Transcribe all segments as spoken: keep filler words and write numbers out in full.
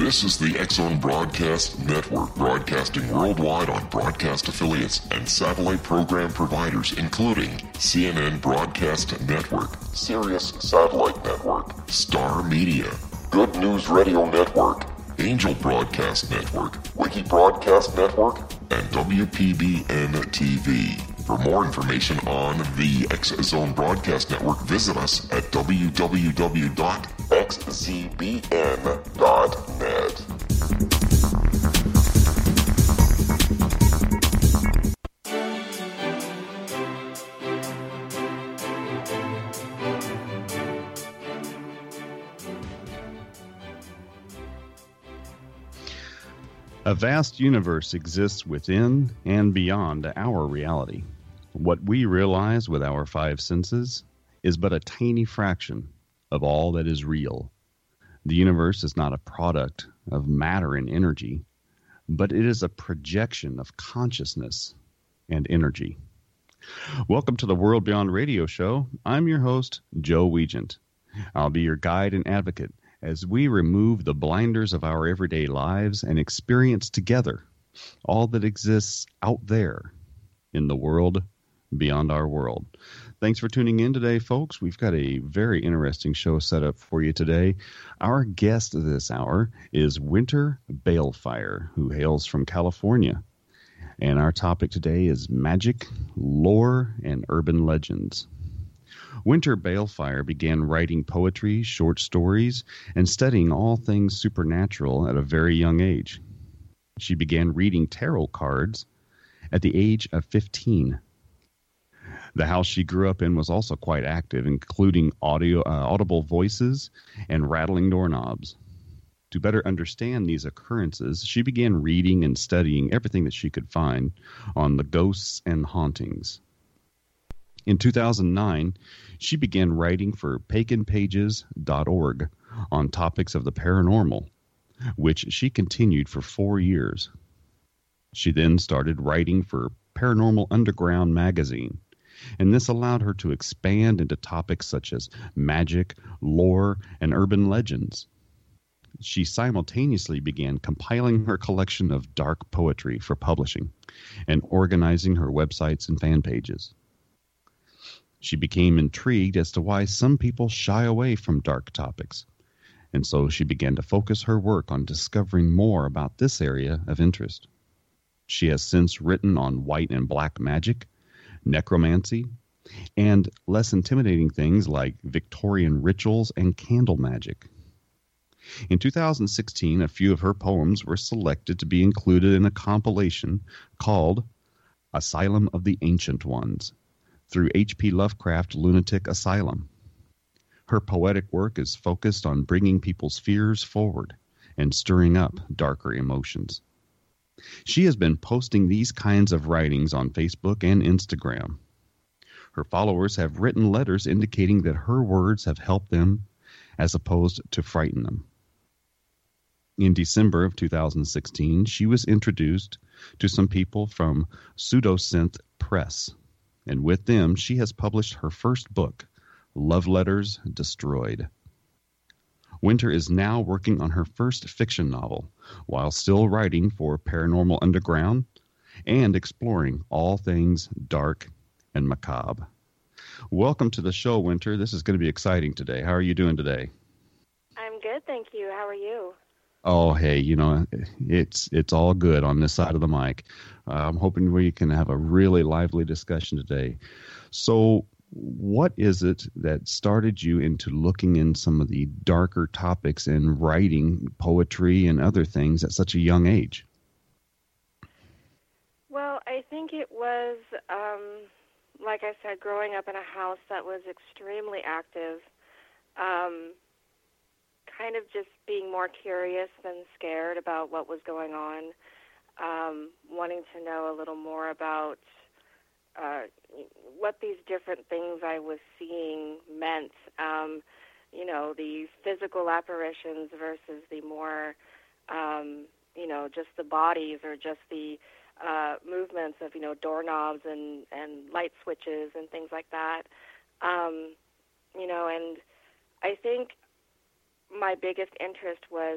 This is the X-Zone Broadcast Network, broadcasting worldwide on broadcast affiliates and satellite program providers, including C N N Broadcast Network, Sirius Satellite Network, Star Media, Good News Radio Network, Angel Broadcast Network, Wiki Broadcast Network, and W P B N T V. For more information on the X-Zone Broadcast Network, visit us at w w w dot x z b n dot net. A vast universe exists within and beyond our reality. What we realize with our five senses is but a tiny fraction of all that is real. The universe is not a product of matter and energy, but it is a projection of consciousness and energy. Welcome to the World Beyond Radio Show. I'm your host, Joe Wiegand. I'll be your guide and advocate as we remove the blinders of our everyday lives and experience together all that exists out there in the world beyond our world. Thanks for tuning in today, folks. We've got a very interesting show set up for you today. Our guest this hour is Winter Balefire, who hails from California. And our topic today is magic, lore, and urban legends. Winter Balefire began writing poetry, short stories, and studying all things supernatural at a very young age. She began reading tarot cards at the age of fifteen. The house she grew up in was also quite active, including audio, uh, audible voices and rattling doorknobs. To better understand these occurrences, she began reading and studying everything that she could find on the ghosts and hauntings. In two thousand nine, she began writing for pagan pages dot org on topics of the paranormal, which she continued for four years. She then started writing for Paranormal Underground magazine, and this allowed her to expand into topics such as magic, lore, and urban legends. She simultaneously began compiling her collection of dark poetry for publishing and organizing her websites and fan pages. She became intrigued as to why some people shy away from dark topics, and so she began to focus her work on discovering more about this area of interest. She has since written on white and black magic, necromancy, and less intimidating things like Victorian rituals and candle magic. In two thousand sixteen, a few of her poems were selected to be included in a compilation called Asylum of the Ancient Ones through H P Lovecraft Lunatic Asylum. Her poetic work is focused on bringing people's fears forward and stirring up darker emotions. She has been posting these kinds of writings on Facebook and Instagram. Her followers have written letters indicating that her words have helped them as opposed to frighten them. In December of two thousand sixteen, she was introduced to some people from Pseudosynth Press, and with them she has published her first book, Love Letters Destroyed. Winter is now working on her first fiction novel, while still writing for Paranormal Underground and exploring all things dark and macabre. Welcome to the show, Winter. This is going to be exciting today. How are you doing today? I'm good, thank you. How are you? Oh, hey, you know, it's it's all good on this side of the mic. Uh, I'm hoping we can have a really lively discussion today. So, what is it that started you into looking in some of the darker topics and writing poetry and other things at such a young age? Well, I think it was, um, like I said, growing up in a house that was extremely active, um, kind of just being more curious than scared about what was going on, um, wanting to know a little more about Uh, what these different things I was seeing meant, um, you know, the physical apparitions versus the more, um, you know, just the bodies or just the uh, movements of, you know, doorknobs and, and light switches and things like that. Um, you know, and I think my biggest interest was,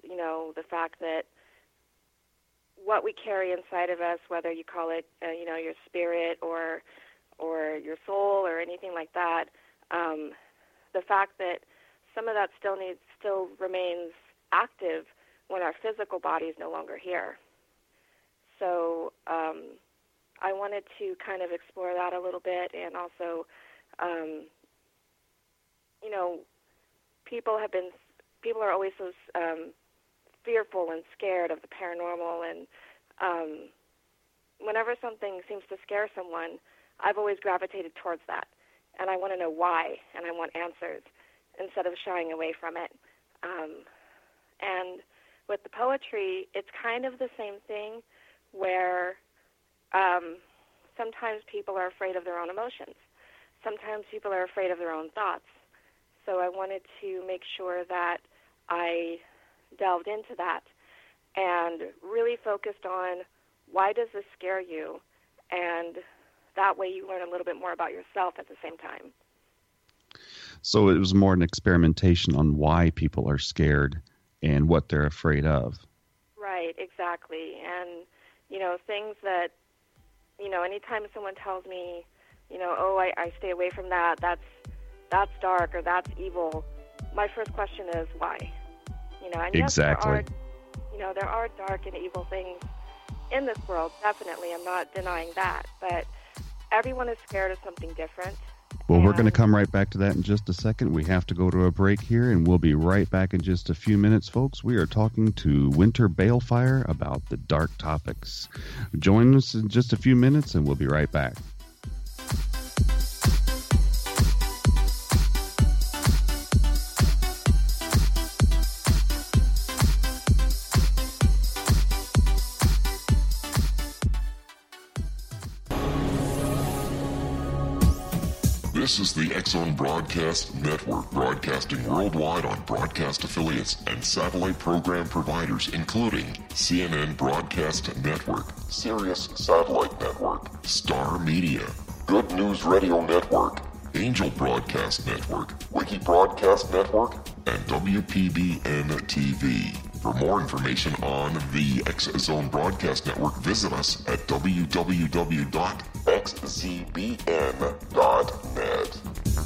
you know, the fact that what we carry inside of us, whether you call it, uh, you know, your spirit or or your soul or anything like that, um, the fact that some of that still needs, still remains active when our physical body is no longer here. So um, I wanted to kind of explore that a little bit, and also, um, you know, people have been, people are always so um, fearful and scared of the paranormal, and um, whenever something seems to scare someone, I've always gravitated towards that, and I want to know why, and I want answers instead of shying away from it. Um, and with the poetry, it's kind of the same thing, where um, sometimes people are afraid of their own emotions. Sometimes people are afraid of their own thoughts. So I wanted to make sure that I delved into that and really focused on why does this scare you, and that way you learn a little bit more about yourself at the same time. So it was more an experimentation on why people are scared and what they're afraid of. Right, exactly. And, you know, things that, you know, anytime someone tells me, you know, oh, I, I stay away from that, that's that's dark or that's evil, my first question is why? You know, and yes, exactly. there are, you know, there are dark and evil things in this world, definitely. I'm not denying that. But everyone is scared of something different. Well, we're going to come right back to that in just a second. We have to go to a break here, and we'll be right back in just a few minutes, folks. We are talking to Winter Balefire about the dark topics. Join us in just a few minutes, and we'll be right back. This is the X-Zone Broadcast Network, broadcasting worldwide on broadcast affiliates and satellite program providers, including C N N Broadcast Network, Sirius Satellite Network, Star Media, Good News Radio Network, Angel Broadcast Network, Wiki Broadcast Network, and W P B N T V. For more information on the X-Zone Broadcast Network, visit us at w w w dot x z b n dot net.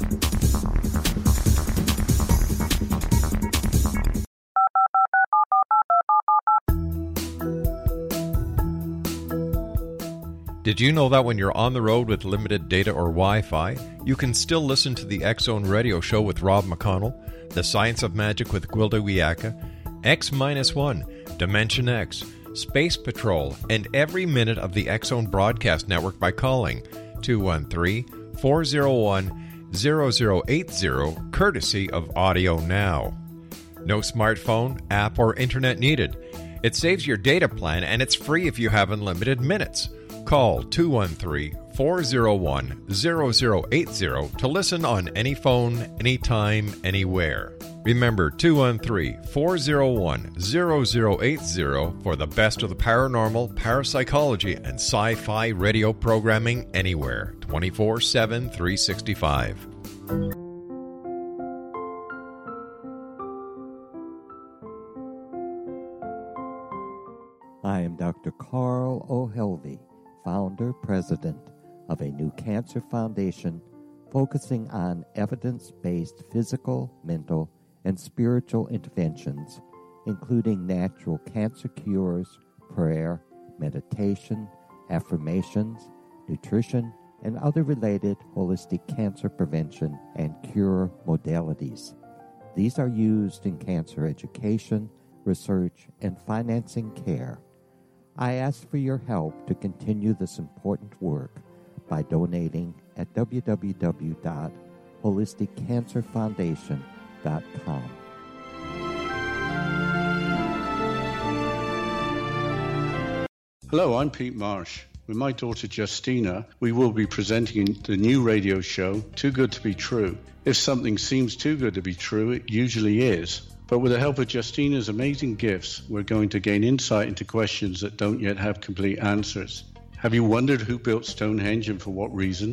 Did you know that when you're on the road with limited data or Wi-Fi, you can still listen to the X-Zone Radio Show with Rob McConnell, The Science of Magic with Gwilda Wiyaka, X minus one, Dimension X, Space Patrol, and every minute of the X-Zone Broadcast Network by calling two one three, four oh one, zero zero eight zero, courtesy of Audio Now. No smartphone, app, or internet needed. It saves your data plan, and it's free if you have unlimited minutes. Call two one three, four oh one, zero zero eight zero to listen on any phone, anytime, anywhere. Remember two one three, four oh one, zero zero eight zero for the best of the paranormal, parapsychology, and sci-fi radio programming anywhere, twenty-four seven, three sixty-five. I am Doctor Carl O'Helvey, founder, president of a new cancer foundation focusing on evidence-based physical, mental, and spiritual interventions, including natural cancer cures, prayer, meditation, affirmations, nutrition, and other related holistic cancer prevention and cure modalities. These are used in cancer education, research, and financing care. I ask for your help to continue this important work by donating at w w w dot holistic cancer foundation dot com. Hello, I'm Pete Marsh. With my daughter Justina, we will be presenting the new radio show, Too Good to Be True. If something seems too good to be true, it usually is. But with the help of Justina's amazing gifts, we're going to gain insight into questions that don't yet have complete answers. Have you wondered who built Stonehenge and for what reason?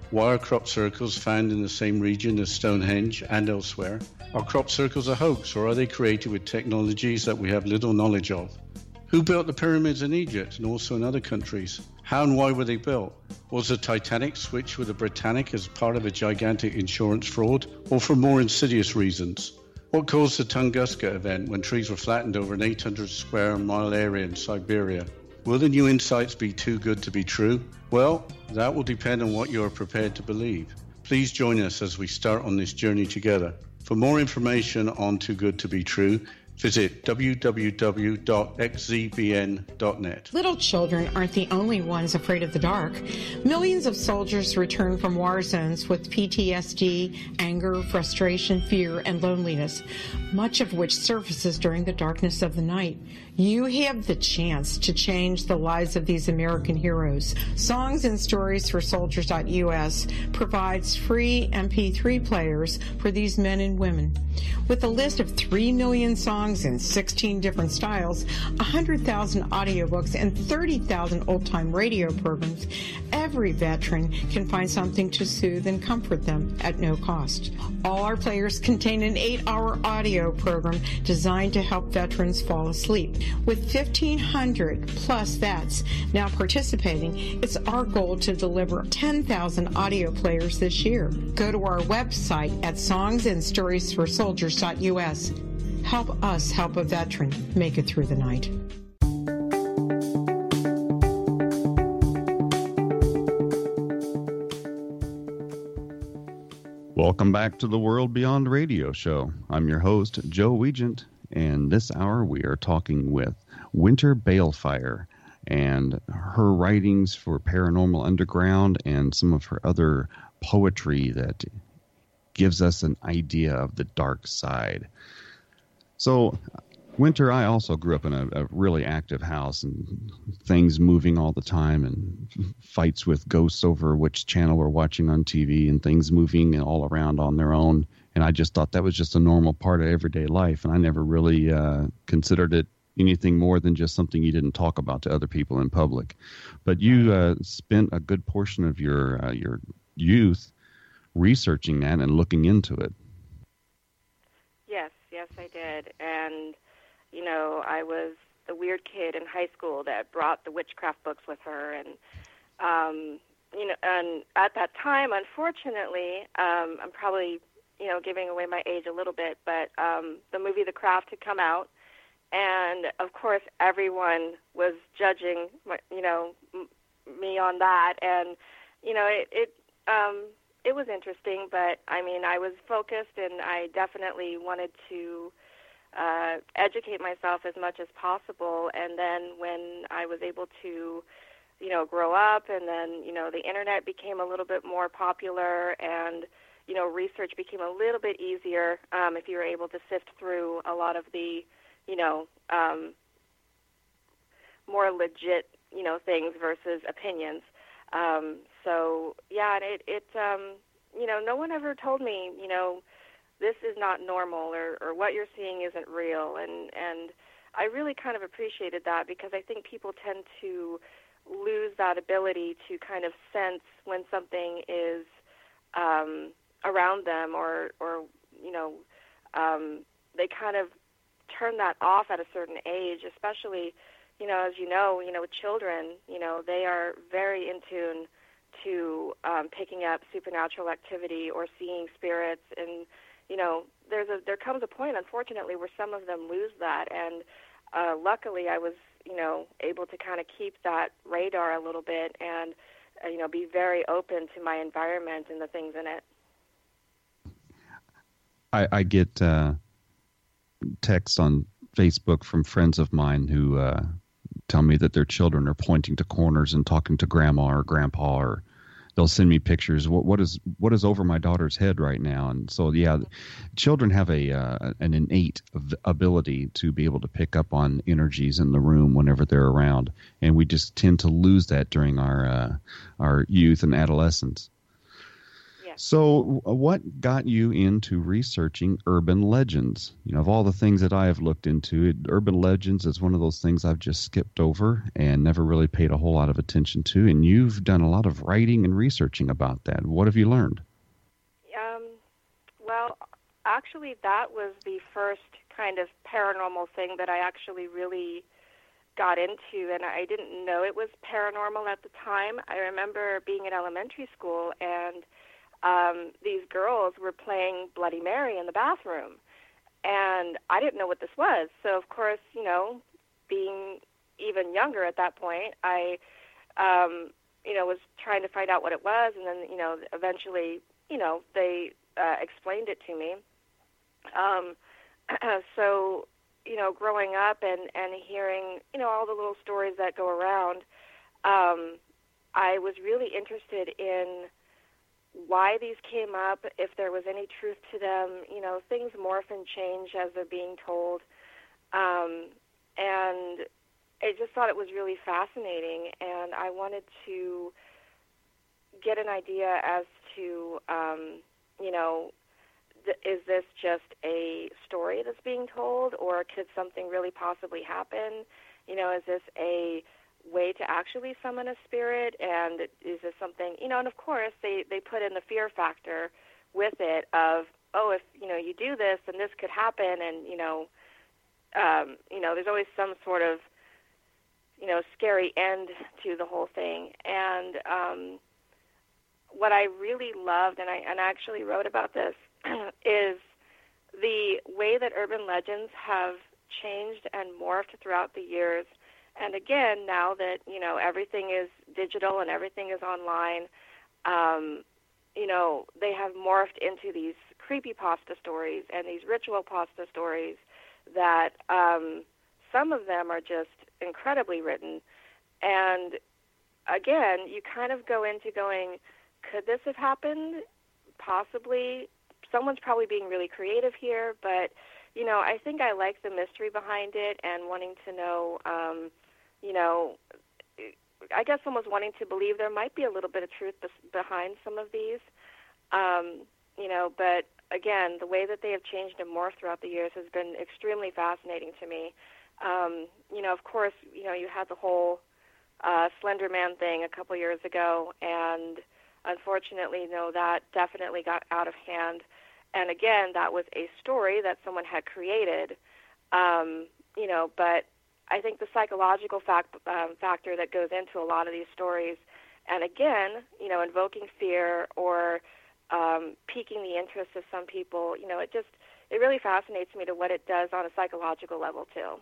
Why are crop circles found in the same region as Stonehenge and elsewhere? Are crop circles a hoax, or are they created with technologies that we have little knowledge of? Who built the pyramids in Egypt and also in other countries? How and why were they built? Was the Titanic switched with the Britannic as part of a gigantic insurance fraud, or for more insidious reasons? What caused the Tunguska event when trees were flattened over an eight hundred square mile area in Siberia? Will the new insights be too good to be true? Well, that will depend on what you are prepared to believe. Please join us as we start on this journey together. For more information on Too Good to Be True, visit w w w dot x z b n dot net. Little children aren't the only ones afraid of the dark. Millions of soldiers return from war zones with P T S D, anger, frustration, fear, and loneliness, much of which surfaces during the darkness of the night. You have the chance to change the lives of these American heroes. Songs and Stories for Soldiers dot U S provides free M P three players for these men and women. With a list of three million songs in sixteen different styles, one hundred thousand audiobooks, and thirty thousand old-time radio programs, every veteran can find something to soothe and comfort them at no cost. All our players contain an eight-hour audio program designed to help veterans fall asleep. With fifteen hundred plus vets now participating, it's our goal to deliver ten thousand audio players this year. Go to our website at songs and stories for soldiers dot U S. Help us help a veteran make it through the night. Welcome back to the World Beyond Radio Show. I'm your host, Joe Wiegand, and this hour we are talking with Winter Balefire and her writings for Paranormal Underground and some of her other poetry that gives us an idea of the dark side. So, Winter, I also grew up in a, a really active house and things moving all the time and fights with ghosts over which channel we're watching on T V and things moving all around on their own. And I just thought that was just a normal part of everyday life. And I never really uh, considered it anything more than just something you didn't talk about to other people in public. But you uh, spent a good portion of your uh, your youth researching that and looking into it. Yes, yes, I did. And, you know, I was the weird kid in high school that brought the witchcraft books with her. And, um, you know, and at that time, unfortunately, um, I'm probably, you know, giving away my age a little bit, but um, the movie The Craft had come out. And, of course, everyone was judging, you know, m- me on that. And, you know, it it, um, it was interesting, but, I mean, I was focused, and I definitely wanted to uh, educate myself as much as possible. And then when I was able to, you know, grow up, and then, you know, the Internet became a little bit more popular, and, you know, research became a little bit easier um, if you were able to sift through a lot of the, you know, um, more legit, you know, things versus opinions. Um, so, yeah, and it, it um, you know, no one ever told me, you know, this is not normal, or, or what you're seeing isn't real. And, and I really kind of appreciated that, because I think people tend to lose that ability to kind of sense when something is um, around them, or, or, you know, um, they kind of turn that off at a certain age, especially, you know, as you know, you know, with children, you know, they are very in tune to um, picking up supernatural activity or seeing spirits. And, you know, there's a, there comes a point, unfortunately, where some of them lose that. And uh, luckily I was, you know, able to kind of keep that radar a little bit and, uh, you know, be very open to my environment and the things in it. I, I get uh, texts on Facebook from friends of mine who uh, tell me that their children are pointing to corners and talking to grandma or grandpa, or they'll send me pictures. What, what is what is over my daughter's head right now? And so, yeah, children have a uh, an innate ability to be able to pick up on energies in the room whenever they're around, and we just tend to lose that during our uh, our youth and adolescence. Yeah, So what got you into researching urban legends? You know, of all the things that I have looked into, it, urban legends is one of those things I've just skipped over and never really paid a whole lot of attention to. And you've done a lot of writing and researching about that. What have you learned? Um, well, actually, that was the first kind of paranormal thing that I actually really got into, and I didn't know it was paranormal at the time. I remember being in elementary school, and um, these girls were playing Bloody Mary in the bathroom, and I didn't know what this was. So, of course, you know, being even younger at that point, I, um, you know, was trying to find out what it was, and then, you know, eventually, you know, they uh, explained it to me. Um, so, you know, growing up and, and hearing, you know, all the little stories that go around, um, I was really interested in why these came up, if there was any truth to them. You know, things morph and change as they're being told. Um, and I just thought it was really fascinating, and I wanted to get an idea as to, um, you know, is this just a story that's being told, or could something really possibly happen? You know, is this a way to actually summon a spirit, and is this something, you know, and of course they, they put in the fear factor with it of, oh, if, you know, you do this, then this could happen, and, you know, um, you know, there's always some sort of, you know, scary end to the whole thing. And um, what I really loved, and I, and I actually wrote about this, is the way that urban legends have changed and morphed throughout the years. And again, now that, you know, everything is digital and everything is online, um, you know, they have morphed into these creepypasta stories and these ritual pasta stories that um, some of them are just incredibly written. And again, you kind of go into going, could this have happened? Possibly. Someone's probably being really creative here, but, you know, I think I like the mystery behind it and wanting to know, um, you know, I guess almost wanting to believe there might be a little bit of truth bes- behind some of these, um, you know, but again, the way that they have changed and morphed throughout the years has been extremely fascinating to me. Um, you know, of course, you know, you had the whole uh, Slender Man thing a couple years ago, and unfortunately, you know, that definitely got out of hand. And again, that was a story that someone had created, um, you know, but I think the psychological fact, um, factor that goes into a lot of these stories, and again, you know, invoking fear or um, piquing the interest of some people, you know, it just, it really fascinates me to what it does on a psychological level, too.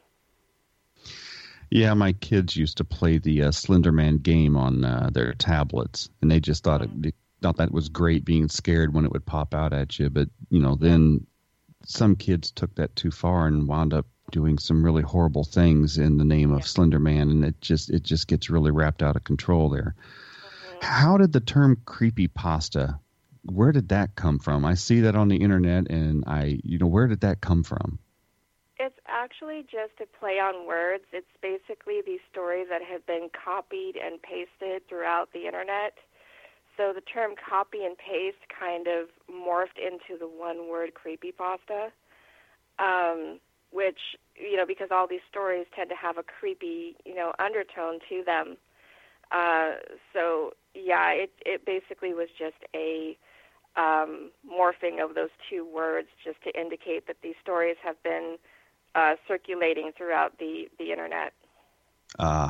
Yeah, my kids used to play the uh, Slender Man game on uh, their tablets, and they just thought Mm-hmm. it, thought that was great, being scared when it would pop out at you. But, you know, then some kids took that too far and wound up doing some really horrible things in the name of Yeah. Slender Man, and it just it just gets really wrapped out of control there. Mm-hmm. How did the term creepypasta, where did that come from? I see that on the internet, and I, you know, where did that come from? It's actually just a play on words. It's basically these stories that have been copied and pasted throughout the internet. So the term copy and paste kind of morphed into the one word creepypasta, um, which, you know, because all these stories tend to have a creepy, you know, undertone to them. Uh, so, yeah, it, it basically was just a um, morphing of those two words just to indicate that these stories have been uh, circulating throughout the, the internet. Uh,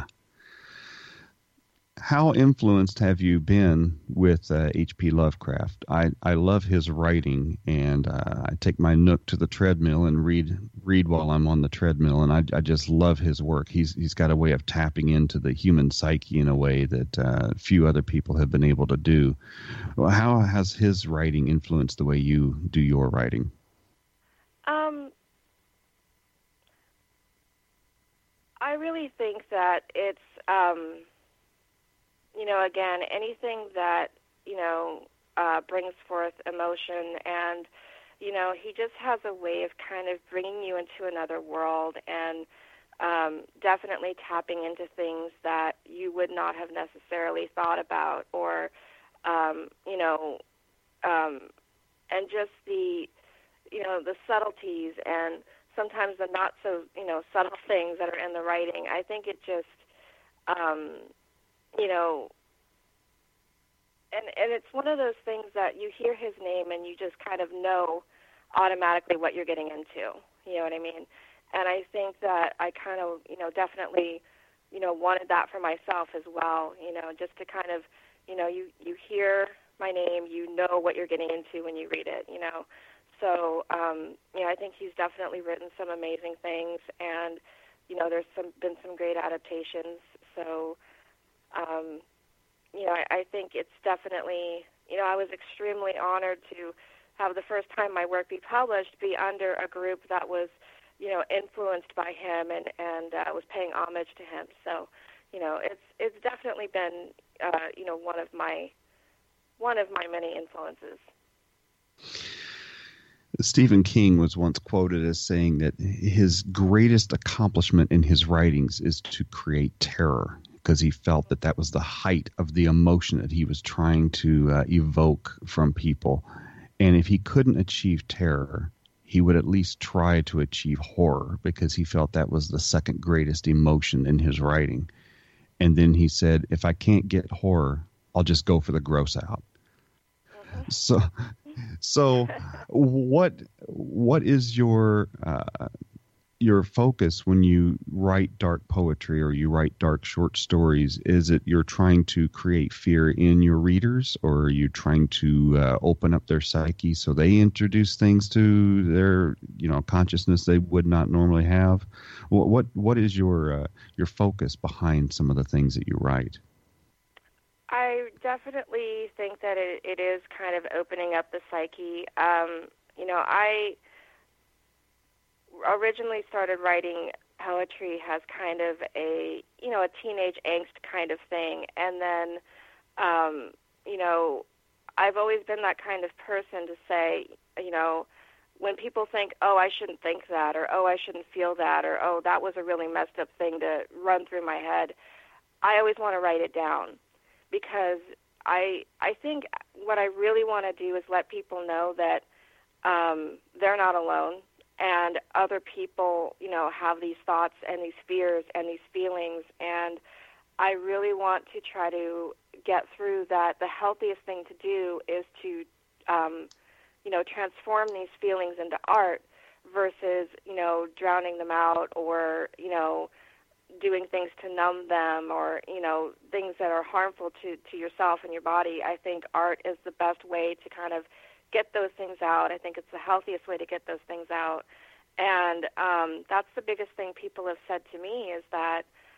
how influenced have you been with uh, H P Lovecraft? I, I love his writing, and uh, I take my Nook to the treadmill and read read while I'm on the treadmill, and I, I just love his work. He's he's got a way of tapping into the human psyche in a way that uh, few other people have been able to do. Well, how has his writing influenced the way you do your writing? Um, I really think that it's, um, you know, again, anything that, you know, uh, brings forth emotion, and, you know, he just has a way of kind of bringing you into another world and um, definitely tapping into things that you would not have necessarily thought about, or, um, you know, um, and just the, you know, the subtleties and sometimes the not so, you know, subtle things that are in the writing. I think it just, um, you know, and and it's one of those things that you hear his name and you just kind of know automatically what you're getting into. You know what I mean? And I think that I kind of, you know, definitely, you know, wanted that for myself as well, you know, just to kind of, you know, you, you hear my name, you know what you're getting into when you read it, you know. So, um, you know, I think he's definitely written some amazing things, and, you know, there's some been some great adaptations. So, um, you know, I, I think it's definitely, you know, I was extremely honored to have the first time my work be published be under a group that was, you know, influenced by him and, and uh, was paying homage to him. So, you know, it's it's definitely been, uh, you know, one of my one of my many influences. Stephen King was once quoted as saying that his greatest accomplishment in his writings is to create terror, because he felt that that was the height of the emotion that he was trying to uh, evoke from people. And if he couldn't achieve terror, he would at least try to achieve horror, because he felt that was the second greatest emotion in his writing. And then he said, if I can't get horror, I'll just go for the gross out. Mm-hmm. So, so what what is your uh, your focus when you write dark poetry or you write dark short stories? Is it you're trying to create fear in your readers, or are you trying to uh, open up their psyche so they introduce things to their, you know, consciousness they would not normally have? What what, what is your uh, your focus behind some of the things that you write? I definitely think that it, it is kind of opening up the psyche. Um, you know, I originally started writing poetry as kind of a, you know, a teenage angst kind of thing. And then, um, you know, I've always been that kind of person to say, you know, when people think, oh, I shouldn't think that, or, oh, I shouldn't feel that, or, oh, that was a really messed up thing to run through my head, I always want to write it down. Because I I think what I really want to do is let people know that um, they're not alone, and other people, you know, have these thoughts and these fears and these feelings, and I really want to try to get through that. The healthiest thing to do is to, um, you know, transform these feelings into art versus, you know, drowning them out or, you know, doing things to numb them, or, you know, things that are harmful to, to yourself and your body. I think art is the best way to kind of get those things out. I think it's the healthiest way to get those things out. And um, that's the biggest thing people have said to me is that,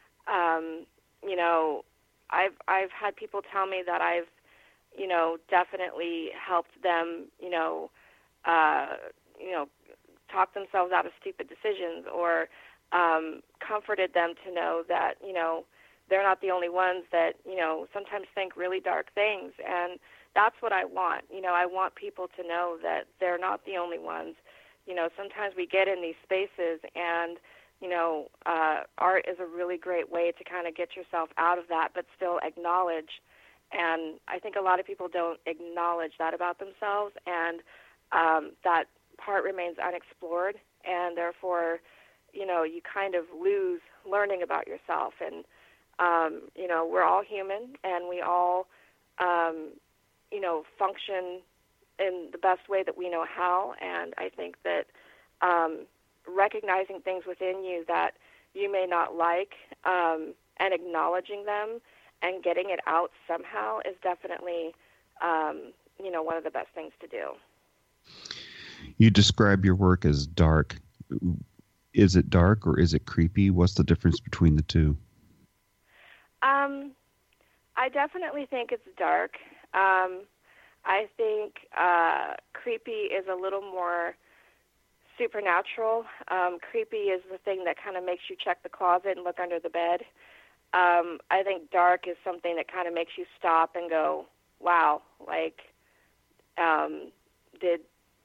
um, you know, I've I've had people tell me that I've, you know, definitely helped them, you know, uh, you know, talk themselves out of stupid decisions, or Um, comforted them to know that, you know, they're not the only ones that, you know, sometimes think really dark things. And that's what I want. You know, I want people to know that they're not the only ones. You know, sometimes we get in these spaces and, you know, uh, art is a really great way to kind of get yourself out of that, but still acknowledge. And I think a lot of people don't acknowledge that about themselves, and um, that part remains unexplored, and therefore, you know, you kind of lose learning about yourself. And, um, you know, we're all human, and we all, um, you know, function in the best way that we know how. And I think that um, recognizing things within you that you may not like, um, and acknowledging them and getting it out somehow is definitely, um, you know, one of the best things to do. You describe your work as dark. Is it dark or is it creepy? What's the difference between the two? Um, I definitely think it's dark. Um, I think uh, creepy is a little more supernatural. Um, creepy is the thing that kind of makes you check the closet and look under the bed. Um, I think dark is something that kind of makes you stop and go, wow, like, um, did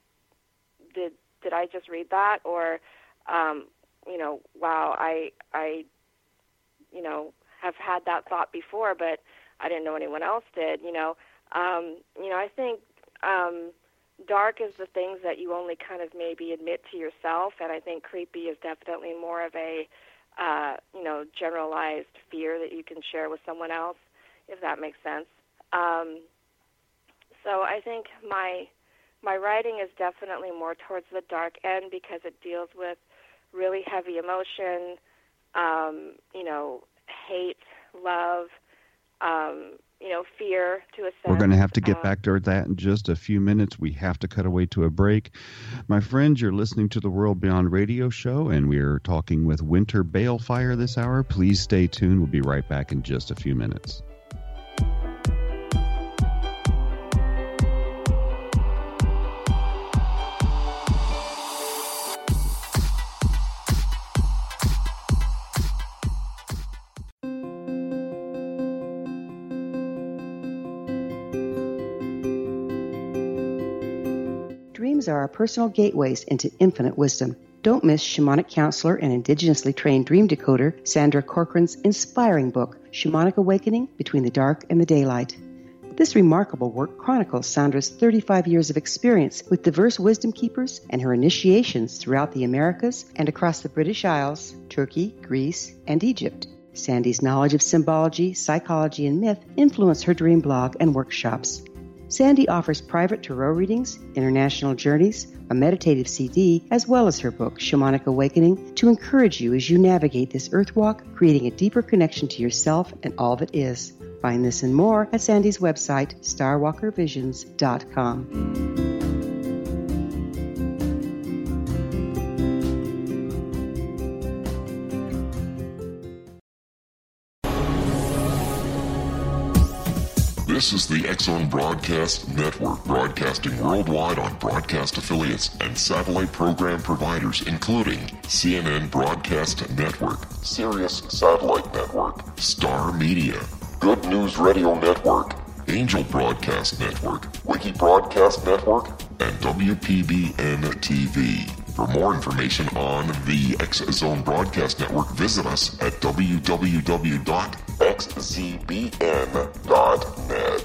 did did I just read that? Or Um, you know, wow, I, I, you know, have had that thought before, but I didn't know anyone else did, you know. Um, you know, I think um, dark is the things that you only kind of maybe admit to yourself, and I think creepy is definitely more of a, uh, you know, generalized fear that you can share with someone else, if that makes sense. Um, so I think my my writing is definitely more towards the dark end because it deals with really heavy emotion, um, you know, hate, love, um, you know, fear to a sense. We're going to have to get uh, back to that in just a few minutes. We have to cut away to a break. My friends, you're listening to the World Beyond Radio Show, and we're talking with Winter Balefire this hour. Please stay tuned. We'll be right back in just a few minutes. Dreams are our personal gateways into infinite wisdom. Don't miss shamanic counselor and indigenously trained dream decoder Sandra Corcoran's inspiring book, Shamanic Awakening Between the Dark and the Daylight. This remarkable work chronicles Sandra's thirty-five years of experience with diverse wisdom keepers and her initiations throughout the Americas and across the British Isles, Turkey, Greece, and Egypt. Sandy's knowledge of symbology, psychology, and myth influence her dream blog and workshops. Sandy offers private tarot readings, international journeys, a meditative C D, as well as her book, Shamanic Awakening, to encourage you as you navigate this earth walk, creating a deeper connection to yourself and all that is. Find this and more at Sandy's website, starwalker visions dot com. This is the X-Zone Broadcast Network, broadcasting worldwide on broadcast affiliates and satellite program providers, including C N N Broadcast Network, Sirius Satellite Network, Star Media, Good News Radio Network, Angel Broadcast Network, Wiki Broadcast Network, and W P B N T V. For more information on the X-Zone Broadcast Network, visit us at w w w dot x z b n dot net.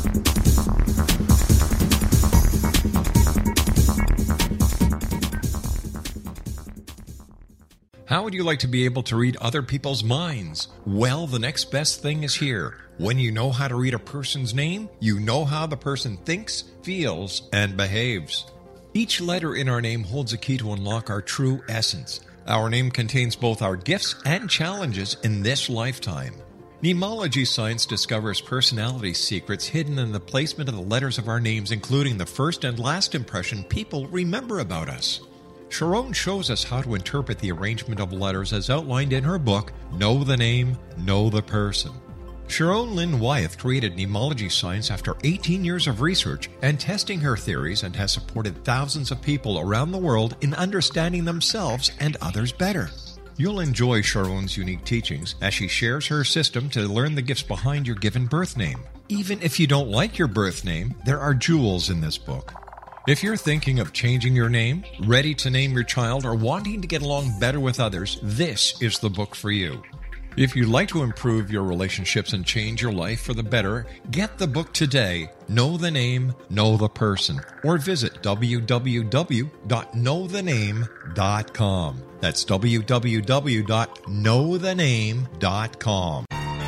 How would you like to be able to read other people's minds? Well, the next best thing is here. When you know how to read a person's name, you know how the person thinks, feels, and behaves. Each letter in our name holds a key to unlock our true essence. Our name contains both our gifts and challenges in this lifetime. Nemology science discovers personality secrets hidden in the placement of the letters of our names, including the first and last impression people remember about us. Sharon shows us how to interpret the arrangement of letters as outlined in her book, Know the Name, Know the Person. Sharon Lynn Wyeth created Nemology science after eighteen years of research and testing her theories, and has supported thousands of people around the world in understanding themselves and others better. You'll enjoy Sharon's unique teachings as she shares her system to learn the gifts behind your given birth name. Even if you don't like your birth name, there are jewels in this book. If you're thinking of changing your name, ready to name your child, or wanting to get along better with others, this is the book for you. If you'd like to improve your relationships and change your life for the better, get the book today, Know the Name, Know the Person, or visit w w w dot know the name dot com. That's w w w dot know the name dot com.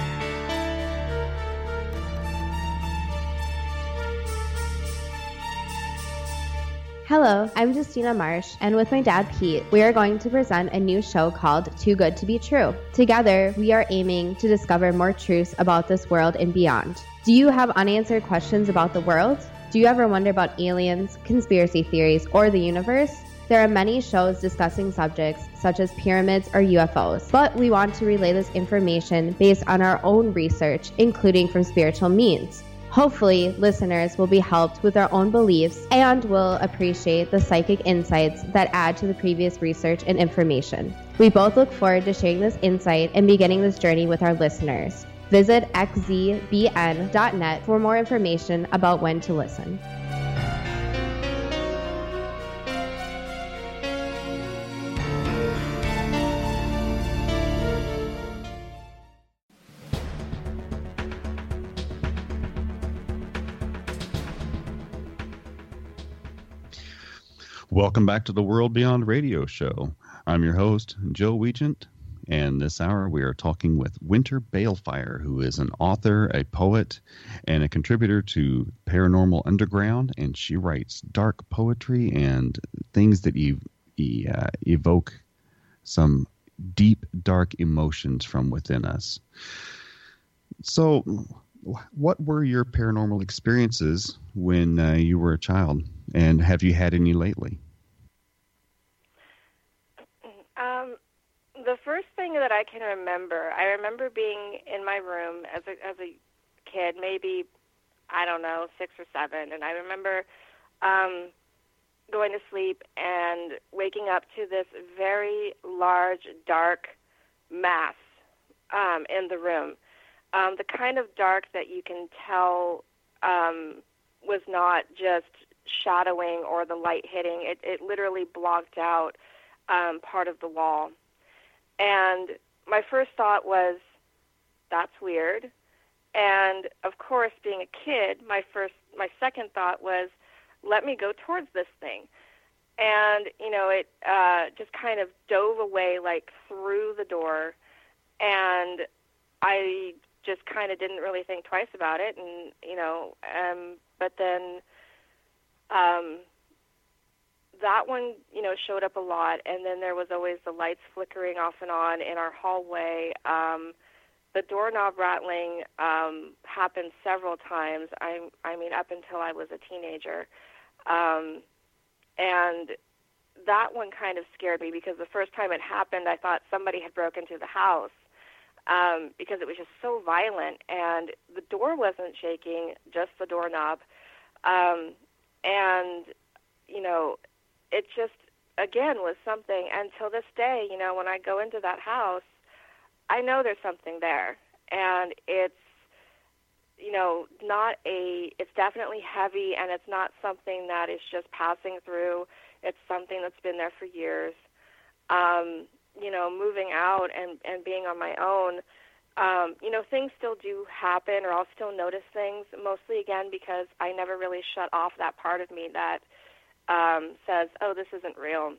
Hello, I'm Justina Marsh, and with my dad Pete, we are going to present a new show called Too Good to Be True. Together, we are aiming to discover more truths about this world and beyond. Do you have unanswered questions about the world? Do you ever wonder about aliens, conspiracy theories, or the universe? There are many shows discussing subjects such as pyramids or U F Os, but we want to relay this information based on our own research, including from spiritual means. Hopefully, listeners will be helped with their own beliefs and will appreciate the psychic insights that add to the previous research and information. We both look forward to sharing this insight and beginning this journey with our listeners. Visit x z b n dot net for more information about when to listen. Welcome back to the World Beyond Radio Show. I'm your host, Joe Wiegent, and this hour we are talking with Winter Balefire, who is an author, a poet, and a contributor to Paranormal Underground, and she writes dark poetry and things that ev- e- uh, evoke some deep, dark emotions from within us. So, what were your paranormal experiences when uh, you were a child, and have you had any lately? Um, the first thing that I can remember, I remember being in my room as a as a kid, maybe, I don't know, six or seven, and I remember um, going to sleep and waking up to this very large, dark mass um, in the room. Um, the kind of dark that you can tell um, was not just shadowing or the light hitting. It, it literally blocked out um, part of the wall. And my first thought was, that's weird. And, of course, being a kid, my first, my second thought was, let me go towards this thing. And, you know, it uh, just kind of dove away, like, through the door. And I just kind of didn't really think twice about it, and you know, um, but then um, that one, you know, showed up a lot, and then there was always the lights flickering off and on in our hallway. Um, the doorknob rattling um, happened several times. I, I mean, up until I was a teenager, um, and that one kind of scared me because the first time it happened, I thought somebody had broken into the house. Um, because it was just so violent, and the door wasn't shaking, just the doorknob. Um, and, you know, it just, again, was something. And till this day, you know, when I go into that house, I know there's something there. And it's, you know, not a, it's definitely heavy, and it's not something that is just passing through. It's something that's been there for years. Um you know, moving out and, and being on my own, um, you know, things still do happen, or I'll still notice things, mostly, again, because I never really shut off that part of me that um, says, oh, this isn't real.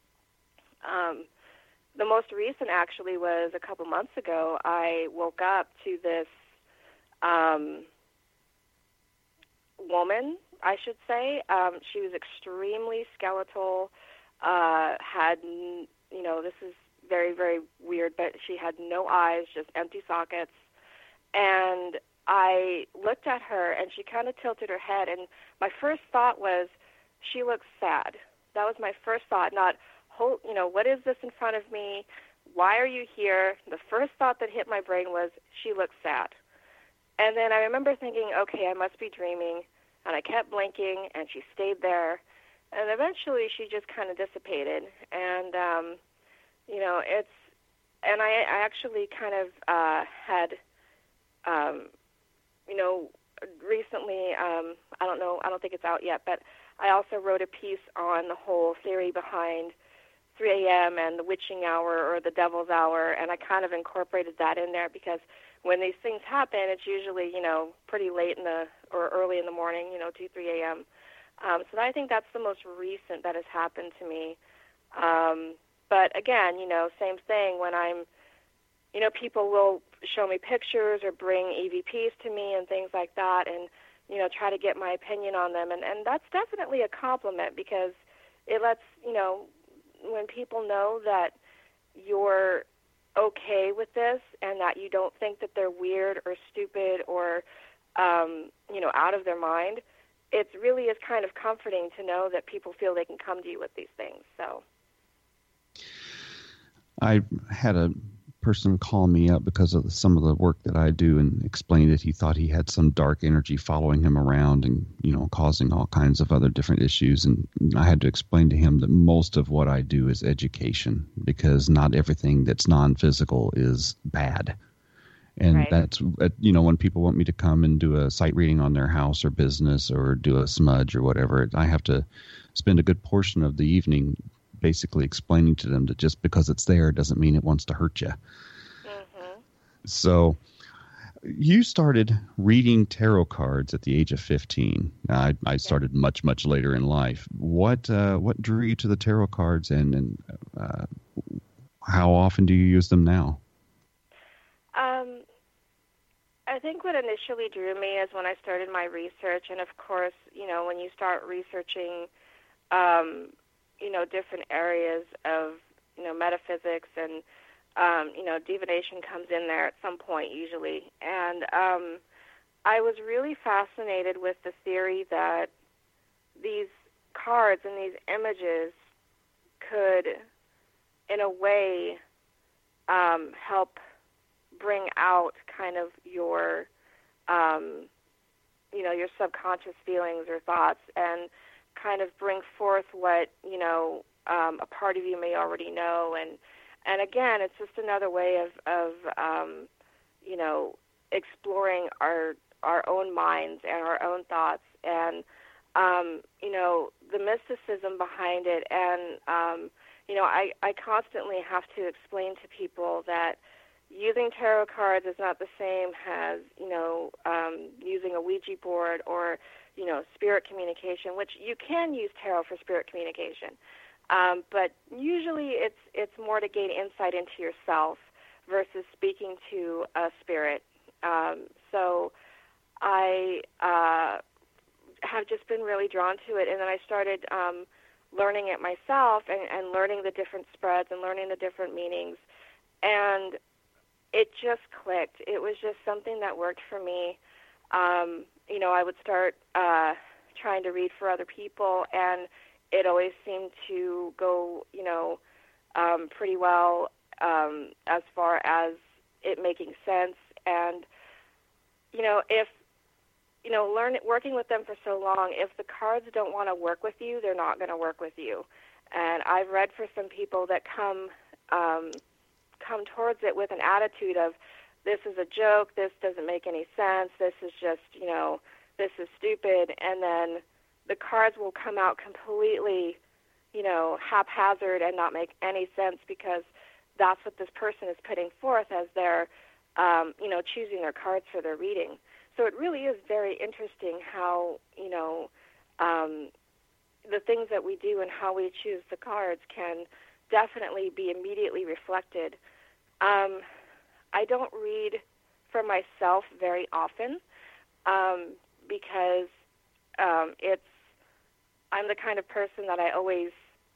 Um, the most recent, actually, was a couple months ago. I woke up to this um, woman, I should say. Um, she was extremely skeletal, uh, had... You know, this is very, very weird, but she had no eyes, just empty sockets. And I looked at her, and she kind of tilted her head, and my first thought was, she looks sad. That was my first thought, not, hold, you know, what is this in front of me? Why are you here? The first thought that hit my brain was, she looks sad. And then I remember thinking, okay, I must be dreaming, and I kept blinking, and she stayed there. And eventually she just kind of dissipated. And, um, you know, it's, and I, I actually kind of uh, had, um, you know, recently, um, I don't know, I don't think it's out yet, but I also wrote a piece on the whole theory behind three a.m. and the witching hour or the devil's hour, and I kind of incorporated that in there because when these things happen, it's usually, you know, pretty late in the, or early in the morning, you know, two, three a.m., Um, so I think that's the most recent that has happened to me. Um, but again, you know, same thing when I'm, you know, people will show me pictures or bring E V Ps to me and things like that and, you know, try to get my opinion on them. And, and that's definitely a compliment because it lets, you know, when people know that you're okay with this and that you don't think that they're weird or stupid or, um, you know, out of their mind, it really is kind of comforting to know that people feel they can come to you with these things. So, I had a person call me up because of some of the work that I do and explained that he thought he had some dark energy following him around and, you know, causing all kinds of other different issues. And I had to explain to him that most of what I do is education because not everything that's non-physical is bad. And right. that's, you know, when people want me to come and do a sight reading on their house or business or do a smudge or whatever, I have to spend a good portion of the evening basically explaining to them that just because it's there doesn't mean it wants to hurt you. Mm-hmm. So You started reading tarot cards at the age of fifteen. I, I started much, much later in life. What uh, what drew you to the tarot cards, and, and uh, how often do you use them now? Um, I think what initially drew me is when I started my research, and of course, you know, when you start researching, um, you know, different areas of, you know, metaphysics and Um, you know, divination comes in there at some point usually. And um, I was really fascinated with the theory that these cards and these images could, in a way, um, help bring out kind of your, um, you know, your subconscious feelings or thoughts, and kind of bring forth what, you know, um, a part of you may already know. And And again, it's just another way of, of um, you know, exploring our our own minds and our own thoughts, and um, you know, the mysticism behind it. And um, you know, I, I constantly have to explain to people that using tarot cards is not the same as, you know, um, using a Ouija board or, you know, spirit communication, which you can use tarot for spirit communication. Um, but usually it's it's more to gain insight into yourself versus speaking to a spirit. Um, so I uh, have just been really drawn to it, and then I started um, learning it myself and, and learning the different spreads and learning the different meanings, and it just clicked. It was just something that worked for me. Um, you know, I would start uh, trying to read for other people, and it always seemed to go, you know, um, pretty well um, as far as it making sense. And, you know, if, you know, learn working with them for so long, if the cards don't want to work with you, they're not going to work with you. And I've read for some people that come um, come towards it with an attitude of, this is a joke, this doesn't make any sense, this is just, you know, this is stupid, and then the cards will come out completely, you know, haphazard and not make any sense, because that's what this person is putting forth as they're, um, you know, choosing their cards for their reading. So it really is very interesting how, you know, um, the things that we do and how we choose the cards can definitely be immediately reflected. Um, I don't read for myself very often um, because um, it's, I'm the kind of person that I always,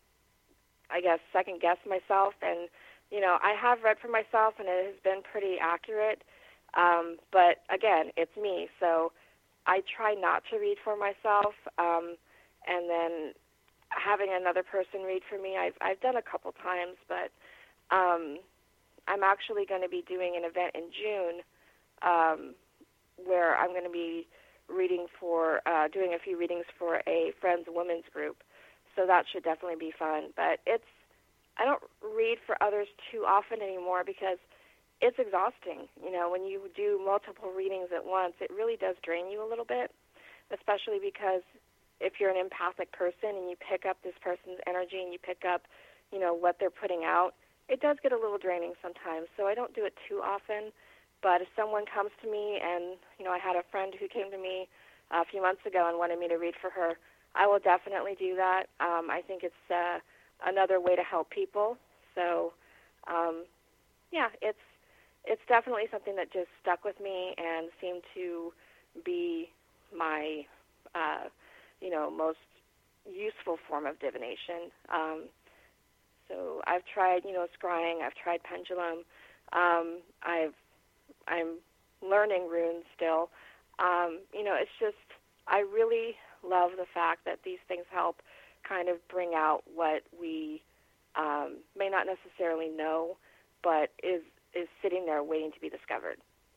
I guess, second-guess myself. And, you know, I have read for myself, and it has been pretty accurate. Um, but, again, it's me. So I try not to read for myself. Um, and then having another person read for me, I've, I've done a couple times. But um, I'm actually going to be doing an event in June um, where I'm going to be reading for, uh, doing a few readings for a Friends Women's group. So that should definitely be fun. But it's, I don't read for others too often anymore because it's exhausting. You know, when you do multiple readings at once, it really does drain you a little bit, especially because if you're an empathic person and you pick up this person's energy and you pick up, you know, what they're putting out, it does get a little draining sometimes. So I don't do it too often. But if someone comes to me, and, you know, I had a friend who came to me a few months ago and wanted me to read for her, I will definitely do that. Um, I think it's uh, another way to help people. So, um, yeah, it's it's definitely something that just stuck with me and seemed to be my, uh, you know, most useful form of divination. Um, so I've tried, you know, scrying. I've tried pendulum. Um, I've I'm learning runes still. Um, you know, it's just, I really love the fact that these things help kind of bring out what we um, may not necessarily know, but is is sitting there waiting to be discovered.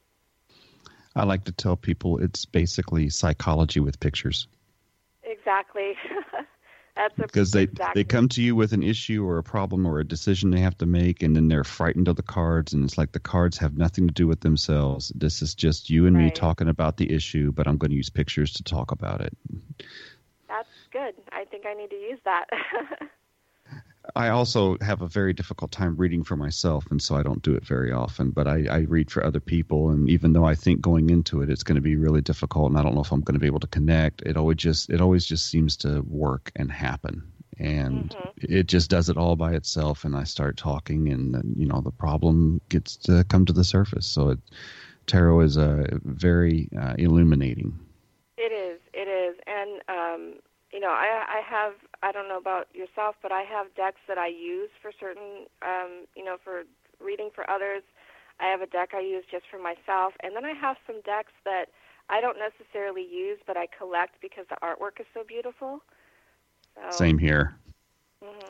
I like to tell people it's basically psychology with pictures. Exactly. That's a, because they, exactly. they come to you with an issue or a problem or a decision they have to make, and then they're frightened of the cards, and it's like the cards have nothing to do with themselves. This is just you and right. me talking about the issue, but I'm going to use pictures to talk about it. That's good. I think I need to use that. I also have a very difficult time reading for myself, and so I don't do it very often. But I, I read for other people, and even though I think going into it, it's going to be really difficult, and I don't know if I'm going to be able to connect, it always just it always just seems to work and happen. And mm-hmm. it just does it all by itself, and I start talking, and then, you know, the problem gets to come to the surface. So it, tarot is a uh, very uh, illuminating. It is, it is, and um, you know, I, I have, I don't know about yourself, but I have decks that I use for certain, um, you know, for reading for others. I have a deck I use just for myself, and then I have some decks that I don't necessarily use, but I collect because the artwork is so beautiful. So, Same here. Mm-hmm.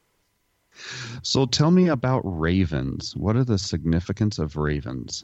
So tell me about ravens. What are the significance of ravens?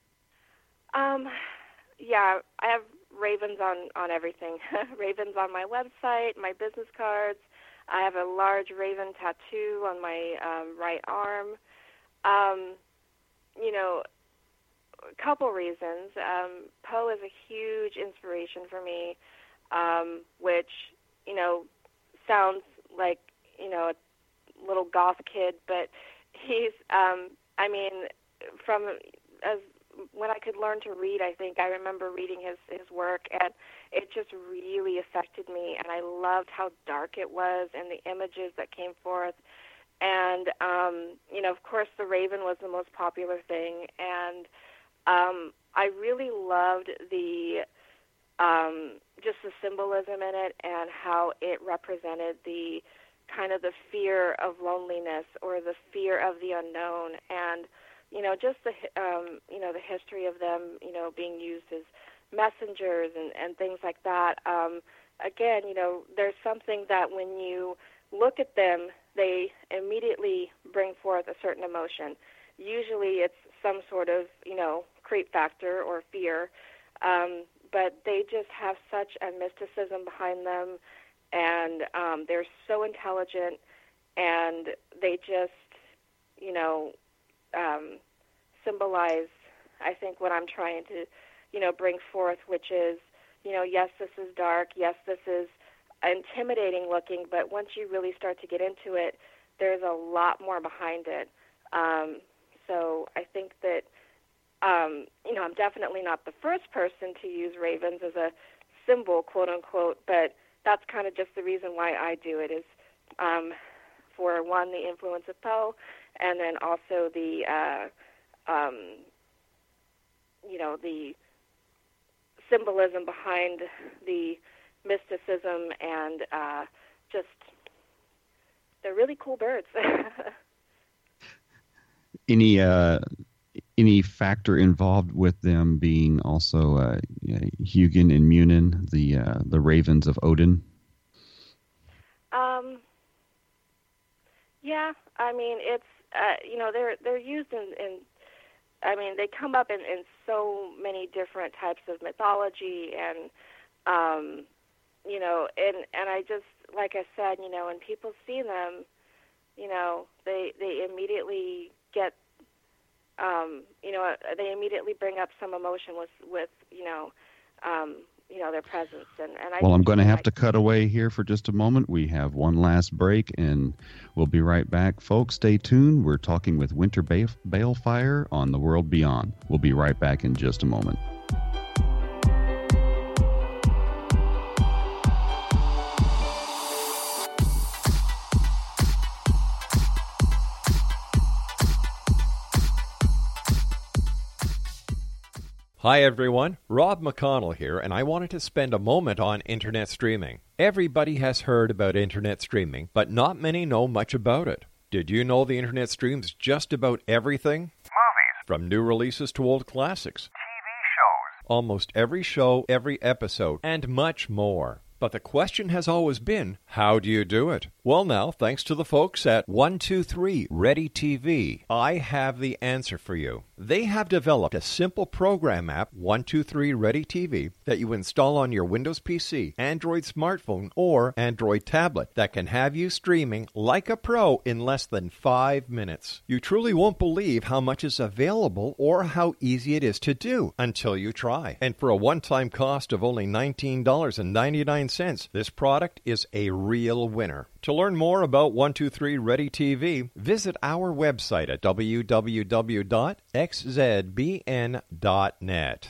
Um, yeah, I have ravens on, on everything. Ravens on my website, my business cards. I have a large raven tattoo on my um, right arm. Um, you know, a couple reasons. Um, Poe is a huge inspiration for me, um, which, you know, sounds like, you know, a little goth kid, but he's, um, I mean, from as when I could learn to read, I think I remember reading his, his work, and it just really affected me, and I loved how dark it was and the images that came forth. And, um, you know, of course, the raven was the most popular thing, and um, I really loved the um, just the symbolism in it and how it represented the kind of the fear of loneliness or the fear of the unknown, and you know, just the um, you know the history of them, you know, being used as messengers and, and things like that. Um, again, you know, there's something that when you look at them, they immediately bring forth a certain emotion. Usually, it's some sort of you know creep factor or fear, um, but they just have such a mysticism behind them, and um, they're so intelligent, and they just you know. Um, symbolize, I think, what I'm trying to, you know, bring forth, which is, you know, yes, this is dark, yes, this is intimidating looking, but once you really start to get into it, there's a lot more behind it. Um, so I think that, um, you know, I'm definitely not the first person to use ravens as a symbol, quote unquote, but that's kind of just the reason why I do it is, um, for one, the influence of Poe, and then also the, uh, um, you know, the symbolism behind the mysticism, and uh, just they're really cool birds. Any uh, any factor involved with them being also uh, Hugin and Munin, the uh, the ravens of Odin? Um. Yeah, I mean it's uh, you know they're they're used in, in I mean they come up in, in so many different types of mythology, and um, you know and and I just like I said, you know when people see them, you know they they immediately get um, you know they immediately bring up some emotion with with you know. Um, you know, their presence. And, and I well, I'm going to have like, to cut away here for just a moment. We have one last break, and we'll be right back. Folks, stay tuned. We're talking with Winter Balefire on The World Beyond. We'll be right back in just a moment. Hi everyone, Rob McConnell here, and I wanted to spend a moment on internet streaming. Everybody has heard about internet streaming, but not many know much about it. Did you know the internet streams just about everything? Movies. From new releases to old classics. T V shows. Almost every show, every episode, and much more. But the question has always been, how do you do it? Well now, thanks to the folks at one two three Ready T V, I have the answer for you. They have developed a simple program app, one two three Ready T V, that you install on your Windows P C, Android smartphone, or Android tablet that can have you streaming like a pro in less than five minutes. You truly won't believe how much is available or how easy it is to do until you try. And for a one-time cost of only nineteen dollars and ninety-nine cents, this product is a real winner. To learn more about one two three Ready T V, visit our website at w w w dot x z b n dot net.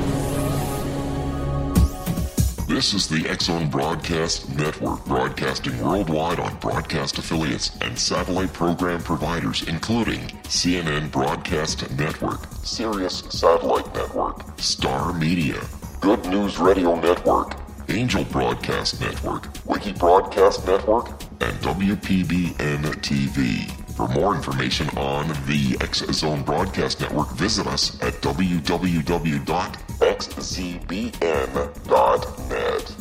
This is the X-Zone Broadcast Network, broadcasting worldwide on broadcast affiliates and satellite program providers, including C N N Broadcast Network, Sirius Satellite Network, Star Media, Good News Radio Network, Angel Broadcast Network, Wiki Broadcast Network, and W P B N T V. For more information on the X-Zone Broadcast Network, visit us at w w w dot x z b n dot net.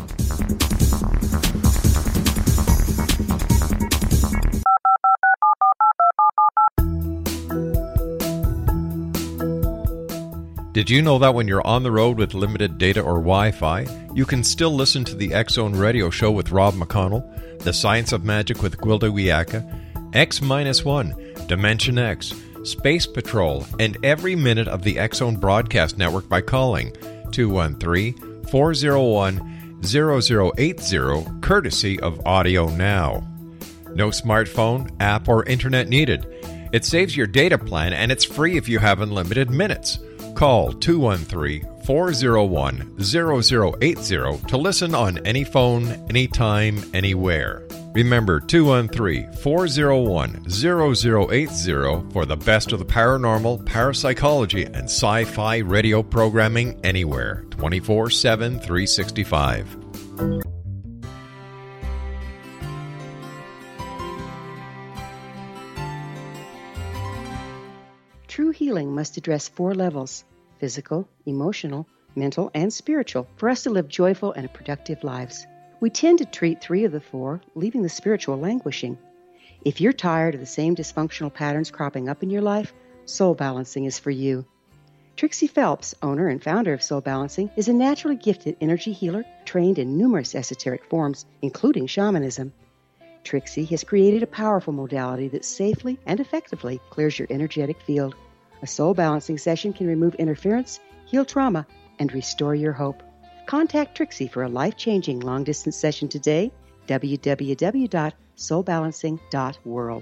Did you know that when you're on the road with limited data or Wi-Fi, you can still listen to the X-Zone Radio Show with Rob McConnell, The Science of Magic with Gwilda Wiyaka, X one, Dimension X, Space Patrol, and every minute of the X-Zone Broadcast Network by calling two one three, four oh one, zero zero eight zero, courtesy of Audio Now. No smartphone, app, or internet needed. It saves your data plan, and it's free if you have unlimited minutes. Call two one three, four oh one, zero zero eight zero to listen on any phone, anytime, anywhere. Remember, two one three, four oh one, zero zero eight zero for the best of the paranormal, parapsychology, and sci-fi radio programming anywhere, twenty-four seven, three sixty-five. True healing must address four levels: physical, emotional, mental, and spiritual, for us to live joyful and productive lives. We tend to treat three of the four, leaving the spiritual languishing. If you're tired of the same dysfunctional patterns cropping up in your life, Soul Balancing is for you. Trixie Phelps, owner and founder of Soul Balancing, is a naturally gifted energy healer trained in numerous esoteric forms, including shamanism. Trixie has created a powerful modality that safely and effectively clears your energetic field. A Soul Balancing session can remove interference, heal trauma, and restore your hope. Contact Trixie for a life-changing long-distance session today, w w w dot soul balancing dot world.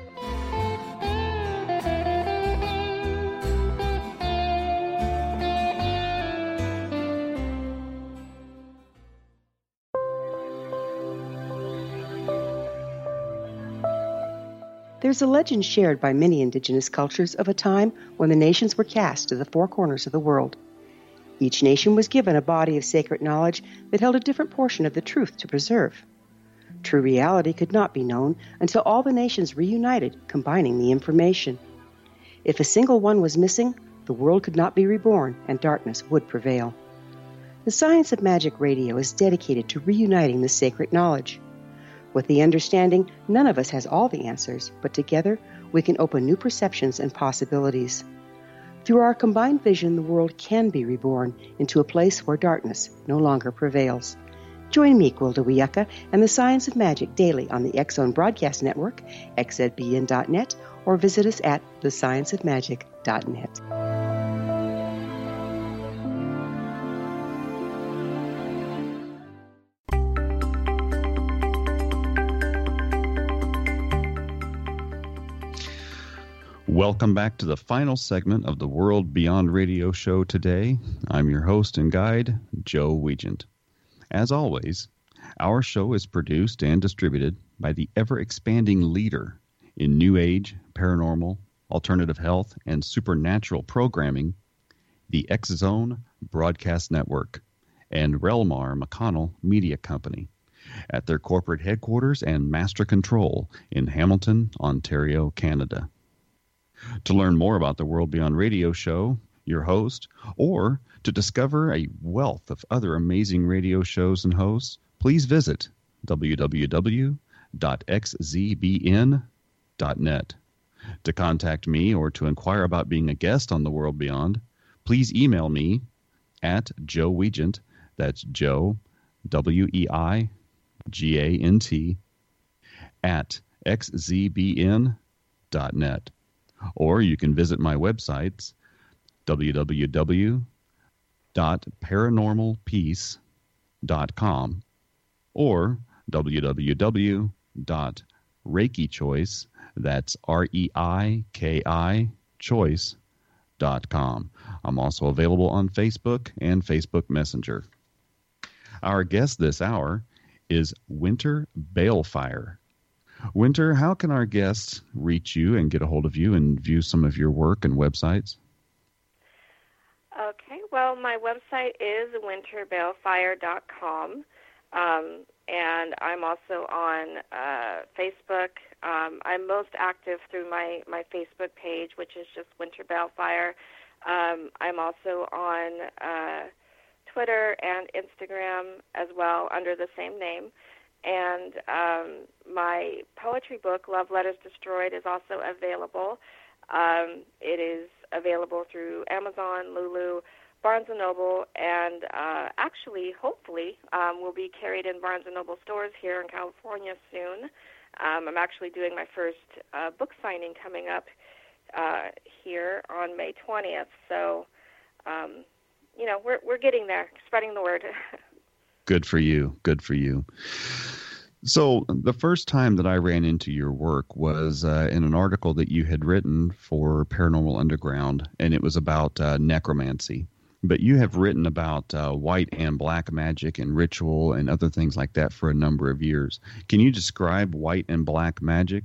There's a legend shared by many indigenous cultures of a time when the nations were cast to the four corners of the world. Each nation was given a body of sacred knowledge that held a different portion of the truth to preserve. True reality could not be known until all the nations reunited, combining the information. If a single one was missing, the world could not be reborn and darkness would prevail. The Science of Magic Radio is dedicated to reuniting the sacred knowledge. With the understanding, none of us has all the answers, but together we can open new perceptions and possibilities. Through our combined vision, the world can be reborn into a place where darkness no longer prevails. Join me, Gwilda Wiyaka, and the Science of Magic daily on the X-Zone Broadcast Network, x z b n dot net, or visit us at the science of magic dot net. Welcome back to the final segment of the World Beyond Radio show today. I'm your host and guide, Joe Wiegand. As always, our show is produced and distributed by the ever-expanding leader in New Age, paranormal, alternative health, and supernatural programming, the X-Zone Broadcast Network and Relmar McConnell Media Company at their corporate headquarters and master control in Hamilton, Ontario, Canada. To learn more about the World Beyond Radio show, your host, or to discover a wealth of other amazing radio shows and hosts, please visit w w w dot x z b n dot net. To contact me or to inquire about being a guest on the World Beyond, please email me at Joe Wiegand, that's Joe, W E I G A N T, at x z b n dot net. Or you can visit my websites, w w w dot paranormal peace dot com or w w w dot reiki choice, that's R E I K I choice dot com. I'm also available on Facebook and Facebook Messenger. Our guest this hour is Winter Balefire. Winter, how can our guests reach you and get a hold of you and view some of your work and websites? Okay, well, my website is winter balefire dot com, um, and I'm also on uh, Facebook. Um, I'm most active through my, my Facebook page, which is just Winter Balefire. Um, I'm also on uh, Twitter and Instagram as well under the same name. And um, my poetry book, Love Letters Destroyed, is also available. Um, it is available through Amazon, Lulu, Barnes and Noble, and uh, actually, hopefully, um, will be carried in Barnes and Noble stores here in California soon. Um, I'm actually doing my first uh, book signing coming up uh, here on May twentieth. So, um, you know, we're we're getting there, spreading the word. Good for you. Good for you. So the first time that I ran into your work was uh, in an article that you had written for Paranormal Underground, and it was about uh, necromancy. But you have written about uh, white and black magic and ritual and other things like that for a number of years. Can you describe white and black magic?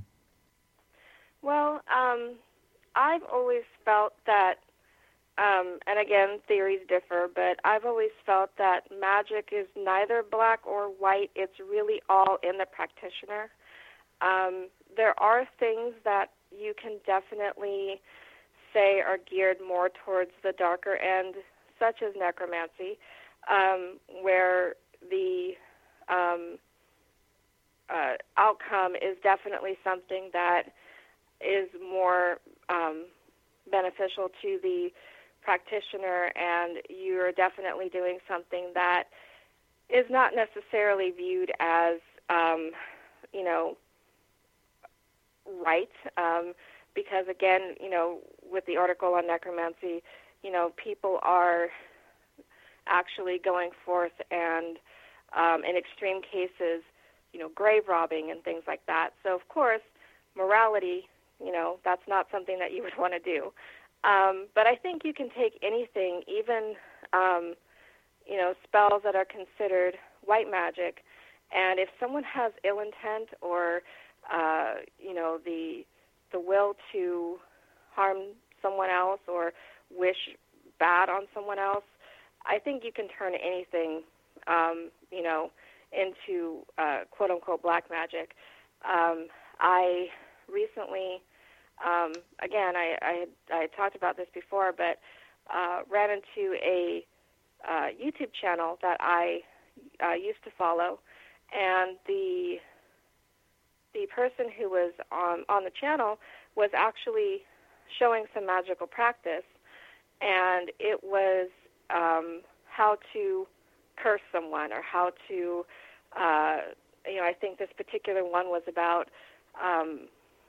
Well, um, I've always felt that Um, and again, theories differ, but I've always felt that magic is neither black or white. It's really all in the practitioner. Um, there are things that you can definitely say are geared more towards the darker end, such as necromancy, um, where the um, uh, outcome is definitely something that is more um, beneficial to the practitioner, and you're definitely doing something that is not necessarily viewed as, um, you know, right, um, because again, you know, with the article on necromancy, you know, people are actually going forth and, um, in extreme cases, you know, grave robbing and things like that. So, of course, morality, you know, that's not something that you would want to do. Um, but I think you can take anything, even, um, you know, spells that are considered white magic, and if someone has ill intent or, uh, you know, the the will to harm someone else or wish bad on someone else, I think you can turn anything, um, you know, into uh, quote-unquote black magic. Um, I recently... Um, again, I, I, had, I had talked about this before, but uh, ran into a uh, YouTube channel that I uh, used to follow, and the the person who was on, on the channel was actually showing some magical practice, and it was um, how to curse someone or how to, uh, you know, I think this particular one was about um,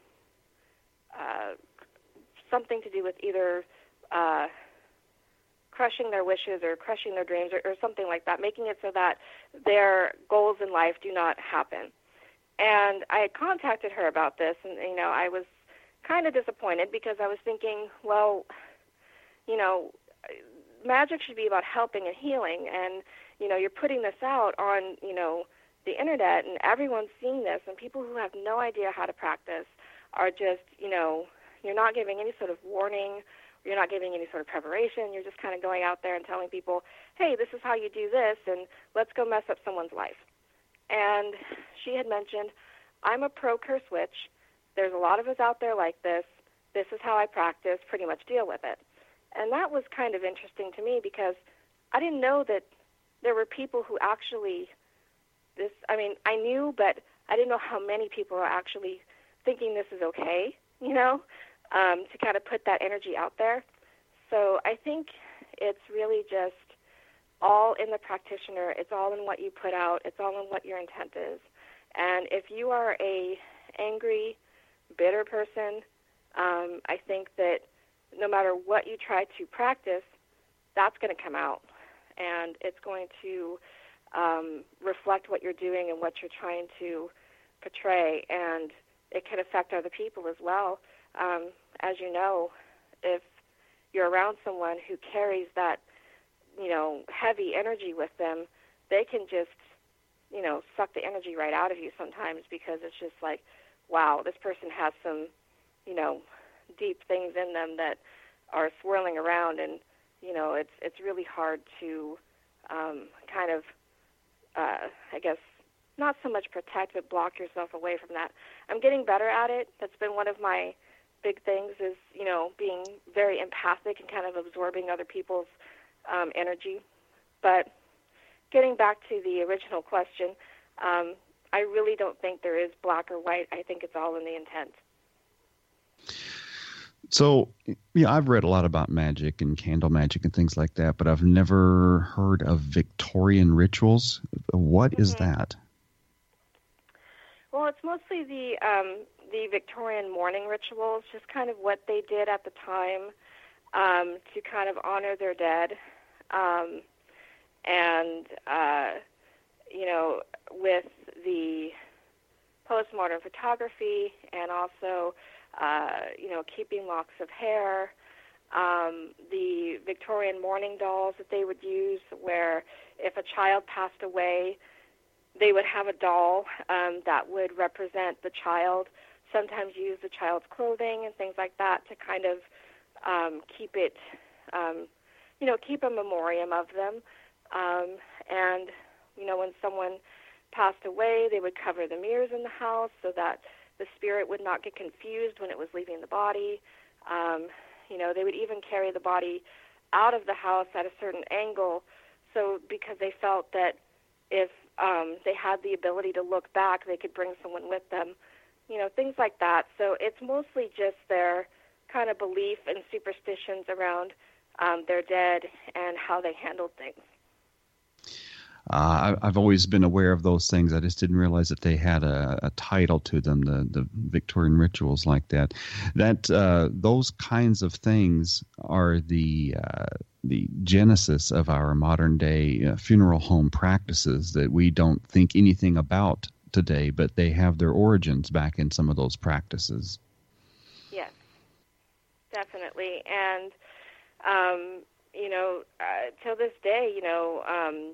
Uh, something to do with either uh, crushing their wishes or crushing their dreams or, or something like that, making it so that their goals in life do not happen. And I had contacted her about this, and, you know, I was kind of disappointed because I was thinking, well, you know, magic should be about helping and healing, and, you know, you're putting this out on, you know, the internet, and everyone's seeing this, and people who have no idea how to practice are just, you know, you're not giving any sort of warning, you're not giving any sort of preparation, you're just kind of going out there and telling people, hey, this is how you do this, and let's go mess up someone's life. And she had mentioned, I'm a pro curse witch, there's a lot of us out there like this, this is how I practice, pretty much deal with it. And that was kind of interesting to me because I didn't know that there were people who actually, this, I mean, I knew, but I didn't know how many people are actually thinking this is okay, you know, um, to kind of put that energy out there. So I think it's really just all in the practitioner. It's all in what you put out. It's all in what your intent is. And if you are a angry, bitter person, um, I think that no matter what you try to practice, that's going to come out. And it's going to um, reflect what you're doing and what you're trying to portray, and it can affect other people as well. Um, as you know, if you're around someone who carries that, you know, heavy energy with them, they can just, you know, suck the energy right out of you sometimes, because it's just like, wow, this person has some, you know, deep things in them that are swirling around, and, you know, it's it's really hard to um, kind of, uh, I guess, not so much protect, but block yourself away from that. I'm getting better at it. That's been one of my big things, is, you know, being very empathic and kind of absorbing other people's um, energy. But getting back to the original question, um, I really don't think there is black or white. I think it's all in the intent. So, yeah, I've read a lot about magic and candle magic and things like that, but I've never heard of Victorian rituals. What mm-hmm. is that? Well, it's mostly the um, the Victorian morning rituals, just kind of what they did at the time um, to kind of honor their dead. Um, and, uh, you know, with the postmodern photography and also, uh, you know, keeping locks of hair, um, the Victorian mourning dolls that they would use, where if a child passed away, they would have a doll um, that would represent the child, sometimes use the child's clothing and things like that to kind of um, keep it, um, you know, keep a memoriam of them. Um, and, you know, when someone passed away, they would cover the mirrors in the house so that the spirit would not get confused when it was leaving the body. Um, you know, they would even carry the body out of the house at a certain angle, so because they felt that if um, they had the ability to look back, they could bring someone with them, you know, things like that. So it's mostly just their kind of belief and superstitions around um, their dead and how they handled things. Uh, I've always been aware of those things. I just didn't realize that they had a, a title to them, the, the Victorian rituals like that. That uh, those kinds of things are the uh, the genesis of our modern day uh, funeral home practices that we don't think anything about today, but they have their origins back in some of those practices. Yes, definitely. And, um, you know, uh, till this day, you know, um,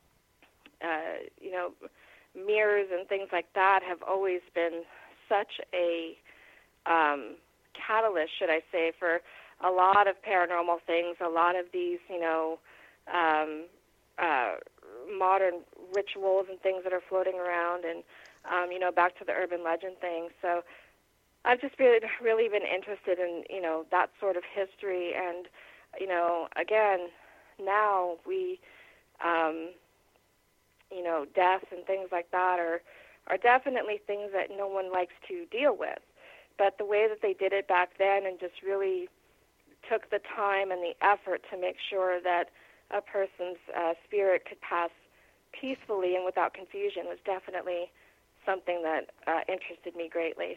Uh, you know, mirrors and things like that have always been such a um, catalyst, should I say, for a lot of paranormal things, a lot of these, you know, um, uh, modern rituals and things that are floating around, and, um, you know, back to the urban legend thing. So I've just really, really been interested in, you know, that sort of history. And, you know, again, now we... Um, you know, death and things like that are are definitely things that no one likes to deal with. But the way that they did it back then and just really took the time and the effort to make sure that a person's uh, spirit could pass peacefully and without confusion was definitely something that uh, interested me greatly.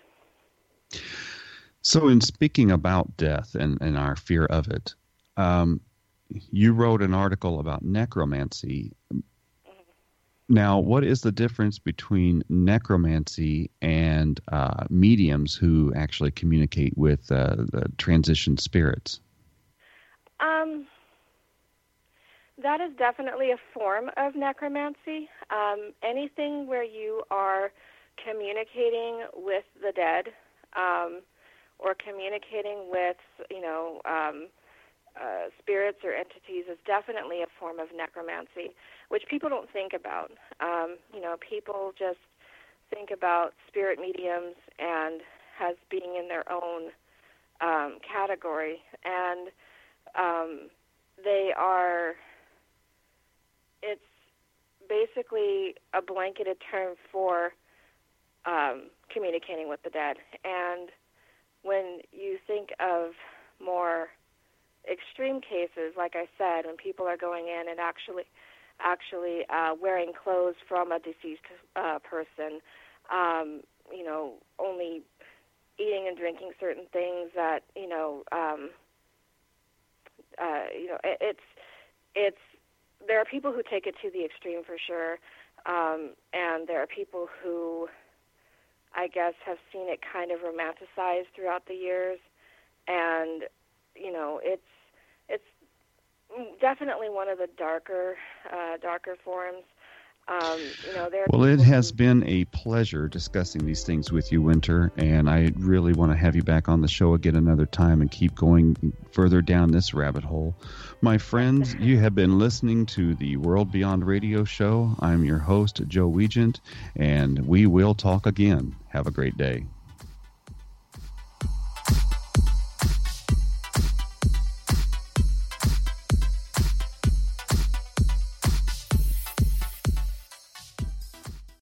So in speaking about death and, and our fear of it, um, you wrote an article about necromancy. Now, what is the difference between necromancy and uh, mediums who actually communicate with uh, the transition spirits? Um, that is definitely a form of necromancy. Um, anything where you are communicating with the dead um, or communicating with, you know, um, uh, spirits or entities is definitely a form of necromancy, which people don't think about. Um, you know, people just think about spirit mediums and as being in their own um, category. And um, they are, it's basically a blanketed term for um, communicating with the dead. And when you think of more extreme cases, like I said, when people are going in and actually actually uh, wearing clothes from a deceased uh, person, um, you know, only eating and drinking certain things that, you know, um, uh, you know, it, it's, it's, there are people who take it to the extreme for sure, um, and there are people who I guess, have seen it kind of romanticized throughout the years. And, you know, it's it's definitely one of the darker, uh, darker forms. Um, you know, there well, it has who... been a pleasure discussing these things with you, Winter, and I really want to have you back on the show again another time and keep going further down this rabbit hole. My friends, you have been listening to the World Beyond Radio Show. I'm your host, Joe Wiegand, and we will talk again. Have a great day.